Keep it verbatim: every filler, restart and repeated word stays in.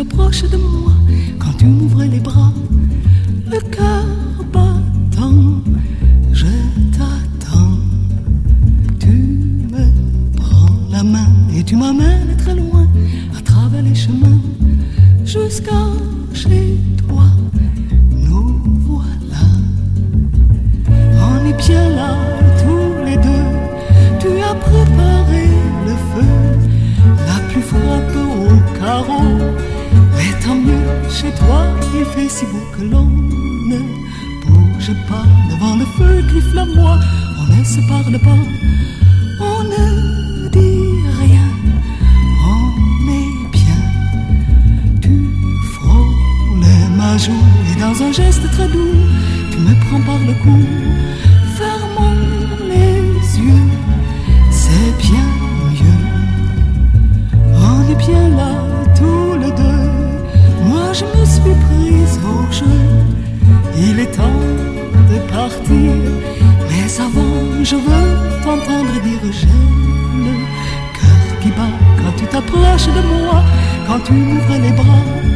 t'approches de moi, quand tu m'ouvres les bras, le cœur battant, je t'attends. Tu me prends la main et tu m'amènes très loin, à travers les chemins, jusqu'à chez toi. Nous voilà, on est bien là tous les deux. Tu as préparé le feu, la pluie frappe au carreau. Mais tant mieux, chez toi il fait si beau que l'on ne bouge pas devant le feu qui flamboie. On ne se parle pas, on ne dit rien, on est bien. Tu frôles ma joue et dans un geste très doux, tu me prends par le cou, fermons les yeux, c'est bien mieux. On est bien là tous les deux, moi je me suis prise au jeu. Il est temps de partir, mais avant je veux t'entendre dire j'ai le cœur qui bat quand tu t'approches de moi, quand tu m'ouvres les bras.